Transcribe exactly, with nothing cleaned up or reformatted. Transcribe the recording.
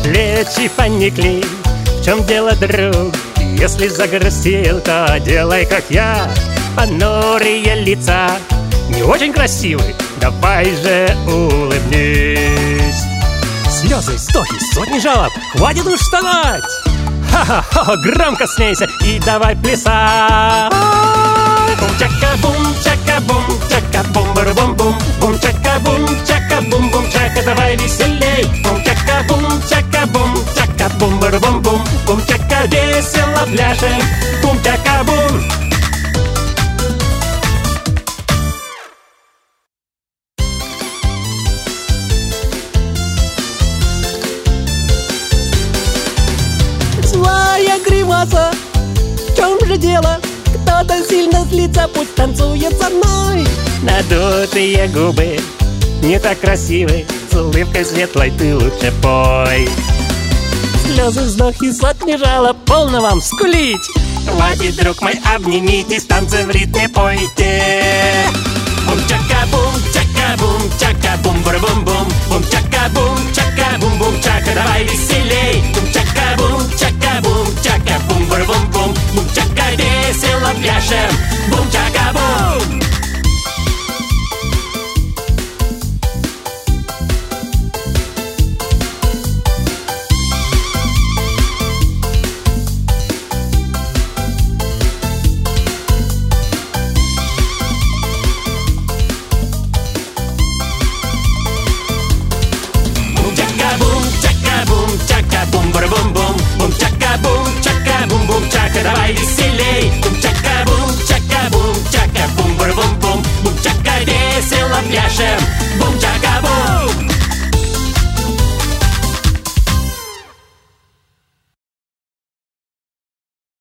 плечи поникли. В чем дело, друг? Если загрустил, то делай, как я. Понурые лица не очень красивы, давай же улыбнись. Слезы, вздохи, сотни жалоб, хватит уж стонать. Ха-ха-ха, громко смейся и давай плясать. Бум-чака-бум, чака-бум, чака-бум-бум-бум-бум. Бум-чака-бум, чака-бум-бум, чака, давай веселей. Бум-чака-бум, чака-бум, чака-бум-бум-бум. Бум-чака, весело пляшем. Бум-чака-бум. Злая гримаса, в чем же дело? Кто-то сильно злится, пусть танцует со мной. Надутые губы не так красивы, с улыбкой светлой ты лучше пой. Слезы, вздохи, сотни жалоб, полно вам скулить. Хватит, друг мой, обнимитесь, танцы в ритме пойте. Бум-чака-бум, чака-бум, чака-бум-бум-бум. Бум-чака-бум, чака-бум-бум, чака, давай веселей. Бум-чака-бум, чака-бум, чака-бум-бум-бум. Бум-чака, весело пляшем. Бум-чака-бум. Давай веселей. Бум-чака-бум, чака-бум, чака-бум-бум-бум-бум. Бум-чака, весело пляшем. Бум-чака.